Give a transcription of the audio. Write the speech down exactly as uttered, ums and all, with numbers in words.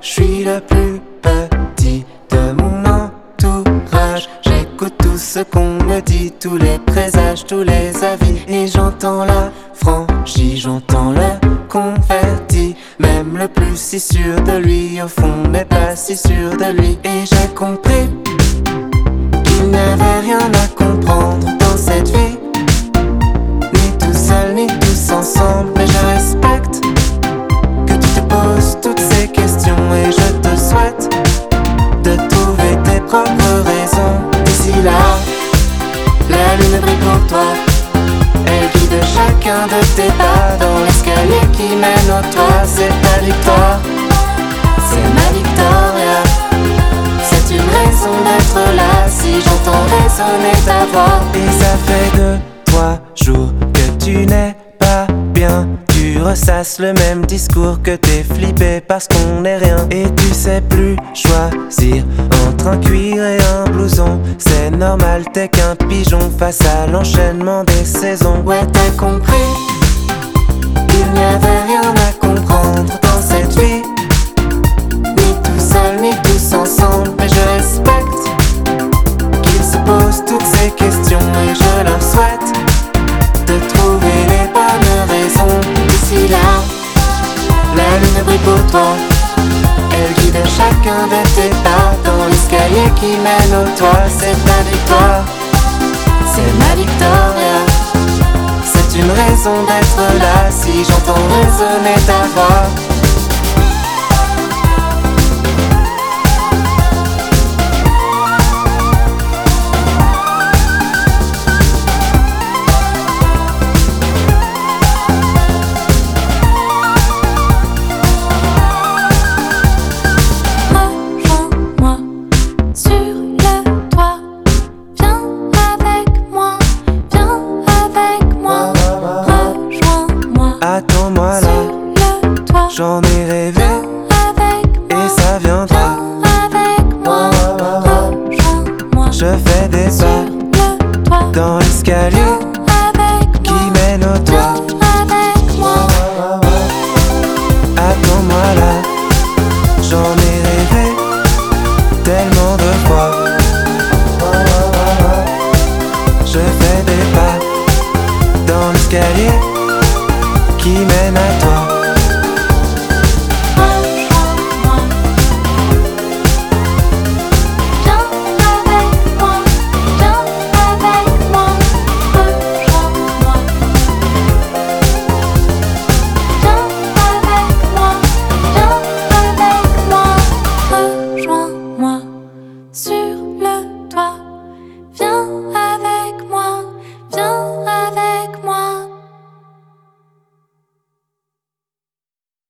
je suis le plus petit de mon entourage. J'écoute tout ce qu'on me dit, tous les présages, tous les avis. Et j'entends la franchise, j'entends le confetti. Même le plus si sûr de lui, au fond n'est pas si sûr de lui. Et j'ai compris qu'il n'y avait rien à comprendre dans cette vie, ni tout seul, ni tous ensemble. Mais je respecte que tu te poses toutes ces questions, et je te souhaite de trouver tes propres raisons. D'ici là, la lune brille pour toi, elle guide chacun de tes pas dans l'escalier qui mène au toit. C'est ta victoire, c'est ma victoria. C'est une raison d'être là si j'entends résonner ta voix. Et ça fait deux, trois jours que tu n'es pas bien. Tu ressasses le même discours, que t'es flippé parce qu'on n'est rien. Et tu sais plus choisir entre un cuir et un blouson. C'est normal, t'es qu'un pigeon face à l'enchaînement des saisons. Ouais, t'as compris, il n'y avait rien à comprendre dans cette vie, ni tout seul, ni tous ensemble. Mais je respecte qu'ils se posent toutes ces questions, et je leur souhaite de trouver les bonnes raisons. D'ici là, la lune brille pour toi, elle guide chacun de tes pas dans l'escalier qui mène au toit. C'est ta victoire, c'est ma victoria. C'est une raison d'être là si j'entends résonner ta voix. Attends-moi là, j'en ai rêvé.